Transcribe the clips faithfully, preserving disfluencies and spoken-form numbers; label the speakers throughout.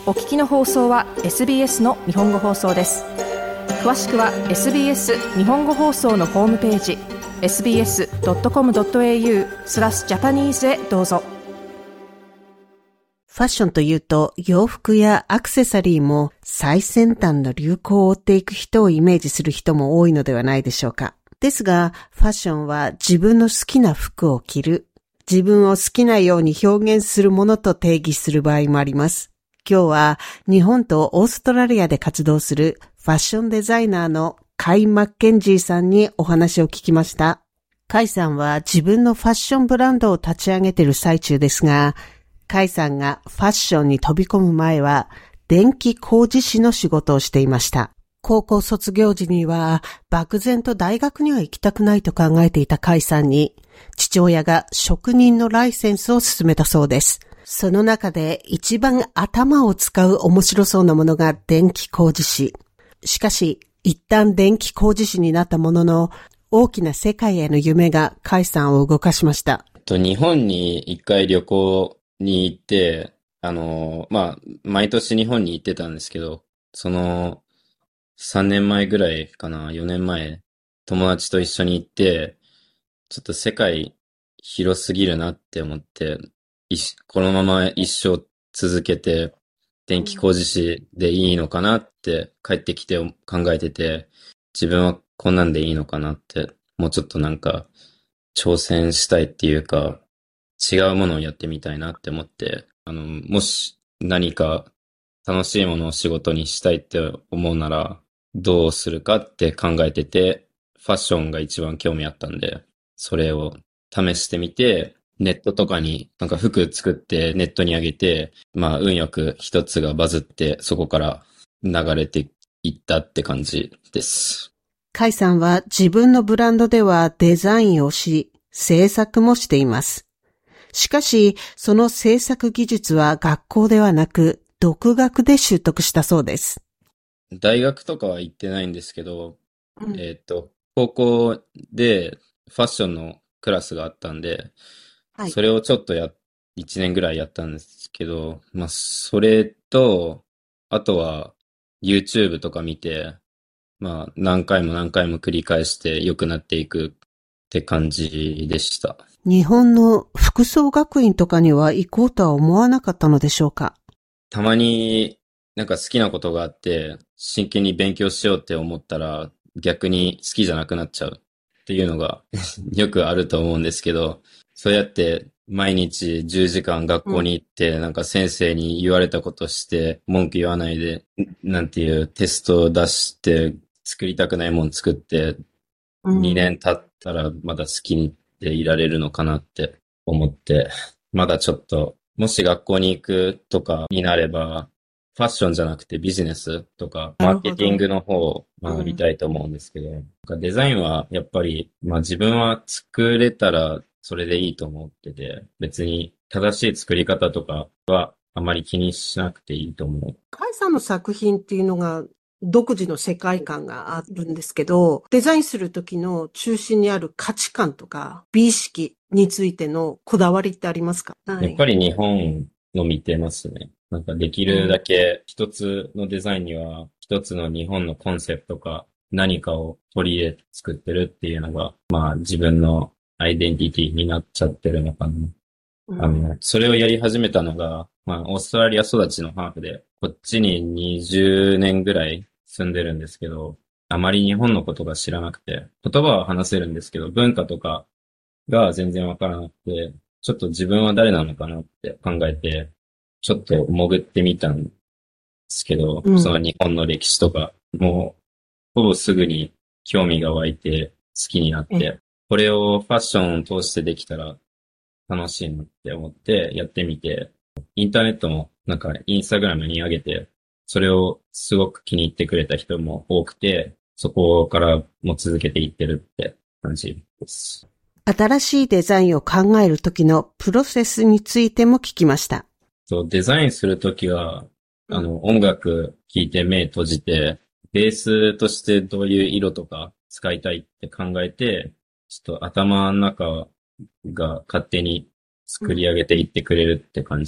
Speaker 1: お聞きの放送は エスビーエス の日本語放送です。詳しくは エスビーエス 日本語放送のホームページ エスビーエスドットコムドットエーユー スラスジャパニーズへどうぞ。
Speaker 2: ファッションというと洋服やアクセサリーも最先端の流行を追っていく人をイメージする人も多いのではないでしょうか。ですが、ファッションは自分の好きな服を着る、自分を好きなように表現するものと定義する場合もあります。今日は日本とオーストラリアで活動するファッションデザイナーのカイ・マッケンジーさんにお話を聞きました。カイさんは自分のファッションブランドを立ち上げている最中ですが、カイさんがファッションに飛び込む前は電気工事士の仕事をしていました。高校卒業時には漠然と大学には行きたくないと考えていたカイさんに父親が職人のライセンスを勧めたそうです。その中で一番頭を使う面白そうなものが電気工事士。しかし一旦電気工事士になったものの大きな世界への夢がカイさんを動かしました。
Speaker 3: 日本に一回旅行に行って、あの、まあ、毎年日本に行ってたんですけど、そのさんねんまえぐらいかな、よねんまえ、友達と一緒に行って、ちょっと世界広すぎるなって思って、このまま一生続けて電気工事士でいいのかなって帰ってきて考えてて、自分はこんなんでいいのかなって、もうちょっとなんか挑戦したいっていうか、違うものをやってみたいなって思って、あの、もし何か楽しいものを仕事にしたいって思うなら、どうするかって考えてて、ファッションが一番興味あったんで、それを試してみて、ネットとかになんか服作ってネットに上げて、まあ運よく一つがバズってそこから流れていったって感じです。
Speaker 2: カイさんは自分のブランドではデザインをし、制作もしています。しかし、その制作技術は学校ではなく、独学で習得したそうです。
Speaker 3: 大学とかは行ってないんですけど、
Speaker 2: うん、
Speaker 3: えっと、高校でファッションのクラスがあったんで、
Speaker 2: はい、
Speaker 3: それをちょっとや、いちねんぐらいやったんですけど、まあ、それと、あとは YouTube とか見て、まあ、何回も何回も繰り返して良くなっていくって感じでした。
Speaker 2: 日本の服装学院とかには行こうとは思わなかったのでしょうか？
Speaker 3: たまになんか好きなことがあって、真剣に勉強しようって思ったら、逆に好きじゃなくなっちゃうっていうのがよくあると思うんですけど、そうやって毎日じゅうじかん学校に行って、なんか先生に言われたことして文句言わないで、なんていうテストを出して作りたくないもん作って、にねん経ったらまだ好きでいられるのかなって思って、まだちょっと、もし学校に行くとかになれば、ファッションじゃなくてビジネスとか、マーケティングの方を学びたいと思うんですけど、うん、デザインはやっぱり、まあ自分は作れたらそれでいいと思ってて、別に正しい作り方とかはあまり気にしなくていいと思う。
Speaker 2: カイさんの作品っていうのが独自の世界観があるんですけど、デザインする時の中心にある価値観とか美意識についてのこだわりってありますか？はい、
Speaker 3: やっぱり日本の見てますね。なんかできるだけ一つのデザインには一つの日本のコンセプトか何かを取り入れて作ってるっていうのが、まあ自分のアイデンティティになっちゃってるのかな。うん、あの、それをやり始めたのが、まあオーストラリア育ちのハーフで、こっちににじゅうねんぐらい住んでるんですけど、あまり日本のことが知らなくて、言葉は話せるんですけど、文化とかが全然わからなくて、ちょっと自分は誰なのかなって考えて、ちょっと潜ってみたんですけど、うん、その日本の歴史とか、もう、ほぼすぐに興味が湧いて好きになって、これをファッションを通してできたら楽しいなって思ってやってみて、インターネットもなんかインスタグラムに上げて、それをすごく気に入ってくれた人も多くて、そこからも続けていってるって感じです。
Speaker 2: 新しいデザインを考えるときのプロセスについても聞きました。
Speaker 3: そう、デザインするときは、あの、音楽聴いて目閉じて、ベースとしてどういう色とか使いたいって考えて、ちょっと頭の中が勝手に作り上げていってくれるって感じ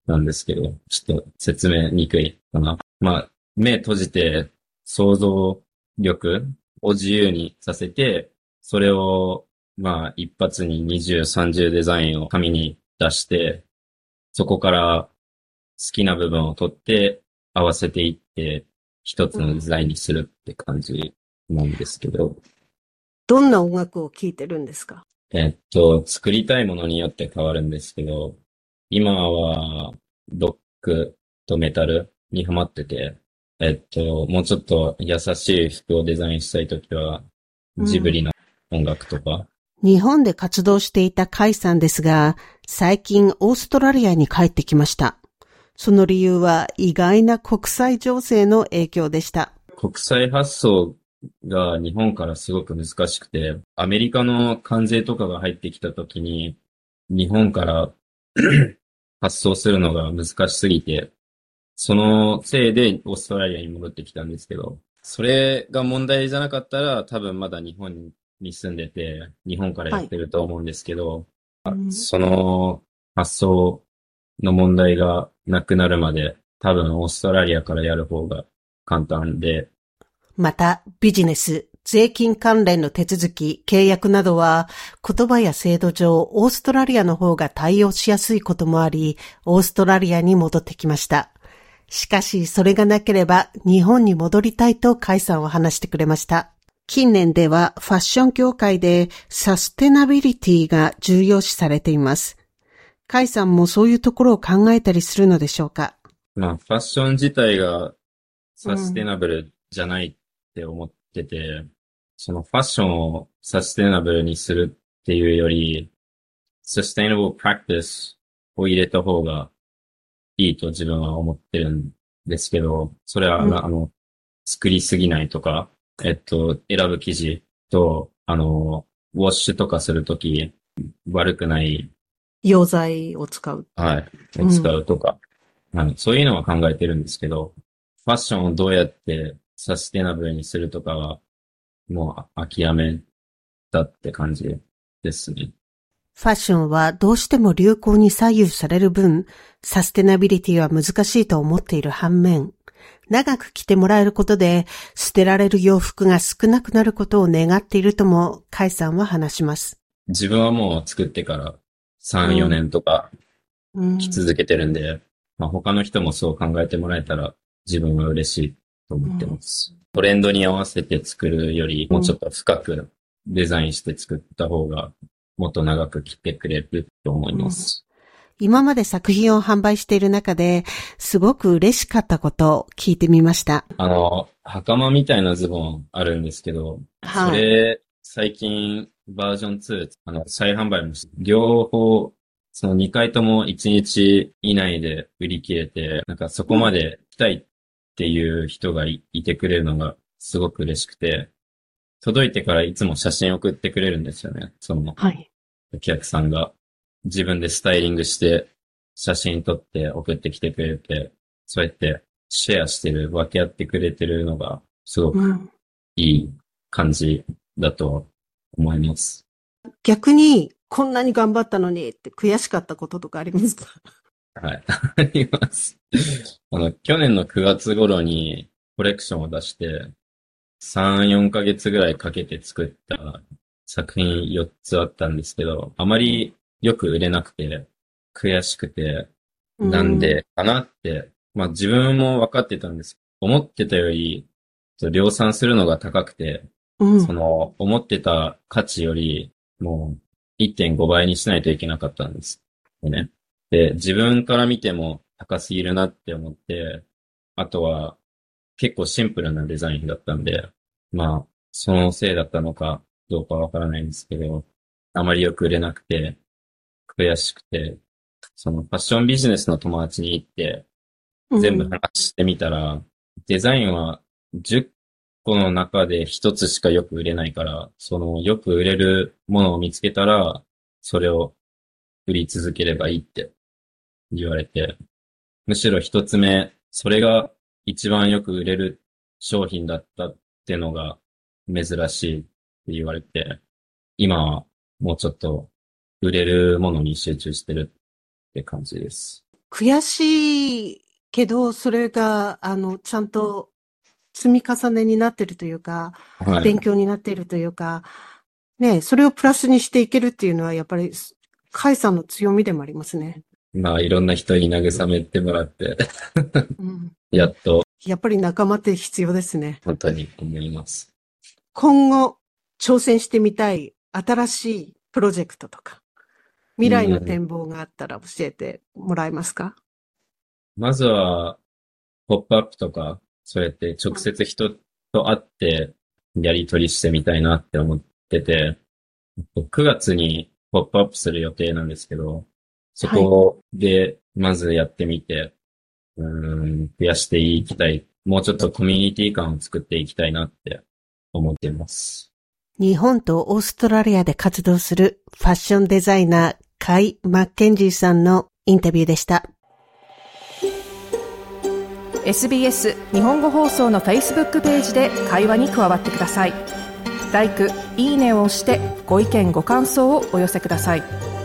Speaker 3: なんですけど、ちょっと説明にくいかな。まあ、目閉じて想像力を自由にさせて、それを、まあ、一発ににじゅう、さんじゅうデザインを紙に出して、そこから好きな部分を取って合わせていって、一つのデザインにするって感じなんですけど、
Speaker 2: どんな音楽を聴いてるんですか？
Speaker 3: えっと、作りたいものによって変わるんですけど、今はロックとメタルにハマってて、えっと、もうちょっと優しい服をデザインしたいときは、ジブリの音楽とか、
Speaker 2: 日本で活動していたカイさんですが、最近オーストラリアに帰ってきました。その理由は意外な国際情勢の影響でした。
Speaker 3: 国際発送が日本からすごく難しくて、アメリカの関税とかが入ってきたときに、日本から発送するのが難しすぎて、そのせいでオーストラリアに戻ってきたんですけど、それが問題じゃなかったら多分まだ日本に住んでて、日本からやってると思うんですけど、
Speaker 2: はい、
Speaker 3: その発送の問題がなくなるまで多分オーストラリアからやる方が簡単で、
Speaker 2: また、ビジネス、税金関連の手続き、契約などは、言葉や制度上、オーストラリアの方が対応しやすいこともあり、オーストラリアに戻ってきました。しかし、それがなければ、日本に戻りたいとカイさんは話してくれました。近年では、ファッション業界で、サステナビリティが重要視されています。カイさんもそういうところを考えたりするのでしょうか？
Speaker 3: まあ、ファッション自体がサステナブルじゃないって思ってて、そのファッションをサステナブルにするっていうより、sustainable practice を入れた方がいいと自分は思ってるんですけど、それは、
Speaker 2: うん、
Speaker 3: あの、作りすぎないとか、えっと、選ぶ生地と、あの、ウォッシュとかするとき、悪くない
Speaker 2: 溶剤を使う。
Speaker 3: はい。を使うとか、はい、そういうのは考えてるんですけど、ファッションをどうやってサステナブルにするとかは、もう諦めたって感じですね。
Speaker 2: ファッションはどうしても流行に左右される分、サステナビリティは難しいと思っている反面、長く着てもらえることで捨てられる洋服が少なくなることを願っているともカイさんは話します。
Speaker 3: 自分はもう作ってからさん、よねんとか着続けてるんで、うんまあ、他の人もそう考えてもらえたら自分は嬉しいと思ってます。うん、トレンドに合わせて作るよりもうちょっと深くデザインして作った方がもっと長く着てくれると思います。
Speaker 2: うん、今まで作品を販売している中ですごく嬉しかったことを聞いてみました。
Speaker 3: あの、袴みたいなズボンあるんですけど、はい、それ最近バージョンツー、あの、再販売もして、両方、そのにかいともいちにち以内で売り切れて、なんかそこまで来たいっていう人が い, いてくれるのがすごく嬉しくて、届いてからいつも写真送ってくれるんですよね。その、お客さんが自分でスタイリングして写真撮って送ってきてくれて、そうやってシェアしてる、分け合ってくれてるのがすごくいい感じだと思います。
Speaker 2: 逆に、こんなに頑張ったのにって悔しかったこととかありますか？
Speaker 3: はい、あります。あの、去年のくがつ頃にコレクションを出して、さん、よんかげつぐらいかけて作った作品よっつあったんですけど、あまりよく売れなくて、悔しくて、なんでかなって、まあ自分も分かってたんです。思ってたより、量産するのが高くて、うん、その、思ってた価値より、もう いってんご 倍にしないといけなかったんですよね。で、自分から見ても高すぎるなって思って、あとは結構シンプルなデザインだったんで、まあ、そのせいだったのかどうかわからないんですけど、あまりよく売れなくて、悔しくて、そのファッションビジネスの友達に行って、全部話してみたら、うん、デザインはじゅっこの中でひとつしかよく売れないから、そのよく売れるものを見つけたら、それを売り続ければいいって言われて、むしろ一つ目、それが一番よく売れる商品だったってのが珍しいって言われて、今はもうちょっと売れるものに集中してるって感じです。
Speaker 2: 悔しいけど、それが、あの、ちゃんと積み重ねになってるというか、
Speaker 3: はい。
Speaker 2: 勉強になっているというか、ね、それをプラスにしていけるっていうのは、やっぱり、カイさんの強みでもありますね。
Speaker 3: まあ、いろんな人に慰めてもらって、
Speaker 2: うん、
Speaker 3: やっと、
Speaker 2: やっぱり仲間って必要ですね。
Speaker 3: 本当に思います。
Speaker 2: 今後、挑戦してみたい新しいプロジェクトとか、未来の
Speaker 3: うん、
Speaker 2: 展望があったら教えてもらえますか？
Speaker 3: まずは、ポップアップとか、そうやって直接人と会ってやり取りしてみたいなって思ってて、くがつにポップアップする予定なんですけど、そ
Speaker 2: はい。
Speaker 3: こでまずやってみて、うーん、増やしていきたい。もうちょっとコミュニティ感を作っていきたいなって思っています。
Speaker 2: 日本とオーストラリアで活動するファッションデザイナー、カイ・マッケンジーさんのインタビューでした。
Speaker 1: エスビーエス 日本語放送の Facebook ページで会話に加わってください。ライク、いいねを押してご意見ご感想をお寄せください。